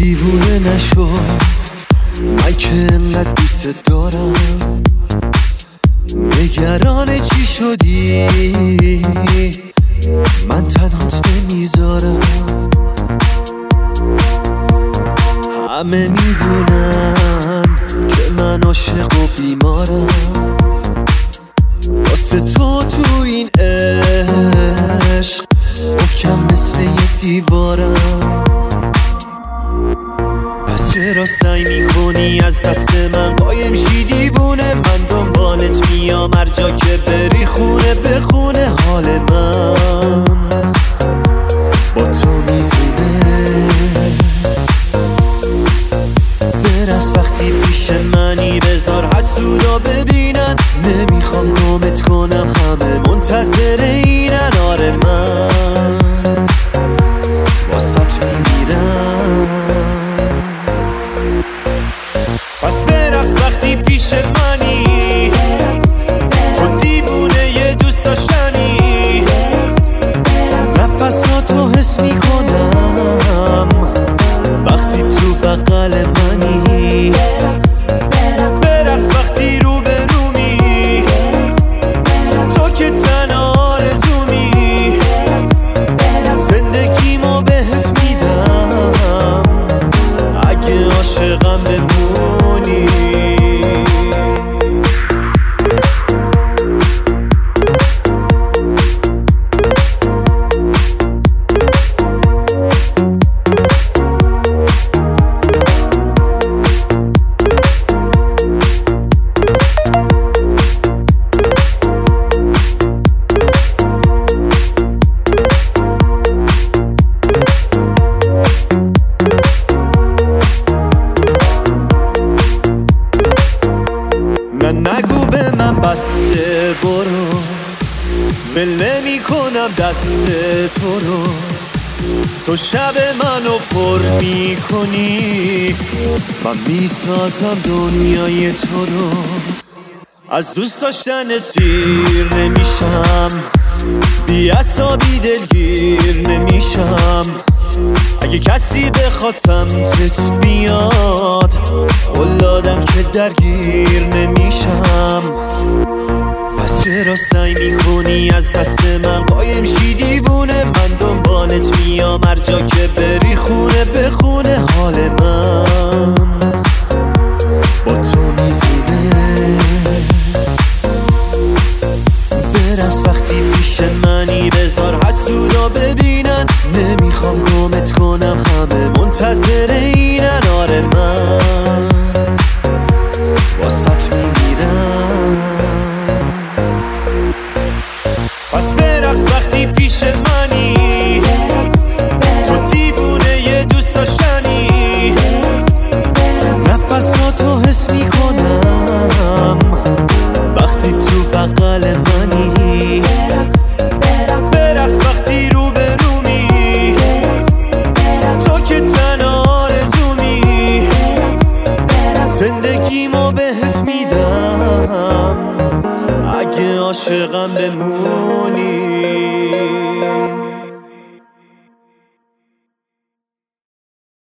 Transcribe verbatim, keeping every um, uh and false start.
دیوونه نشو، من که انقدر دوست دارم. نگران چی شدی؟ من تنهات نمیذارم. همه میدونن که من عاشق و بیمارم، واسه تو تو این عشق محکم مثل یک دیوارم. پس چرا سعی میکنی از دست من قایم شی دیوونه؟ من دنبالت میام هر جا که بری، خونه به خونه حال من با تو میزونه. برقص وقتی پیش منی، بذار حسودا ببینن. نمیخوام گمت کنم، همه منتظر اینن. آره من واسط میمیرم. پس برقص وقتی پیش منی، چون دیوونه یه دوست داشتنی. نفساتو حس میکنم وقتی تو بغل منی. برقص وقتی رو به رومی، تو که تنها آرزومی. زندگیمو بهت میدم اگه عاشقم بمونی. نگو به من بسته، برو ول نمی کنم دست تو رو. تو شب منو پر می کنی، من می سازم دنیای تو رو. از دوست داشتن سیر نمیشم، بی عصابی دلگیر نمیشم. اگه کسی بخواد سمتت بیاد، قولادم که درگیر نمیشم. پس چرا سعی میکنی از دست من قایم شی دیوونه؟ من دنبالت میام هر جا که بری، خونه به خونه حال من با تو میزونه. برقص وقتی پیش منی، بذار حسودا ببینن. نمیخوام گمت کنم، همه منتظر اینن. آره من واسط میمیرم. پس برقص وقتی پیش منی، چون دیوونه یه دوست داشتنی. نفساتو حس میکنم وقتی تو بغل منی. برقص وقتی رو به رومی، تو که تنها آرزومی. زندگیمو بهت میدم اگه عاشقم بمونی.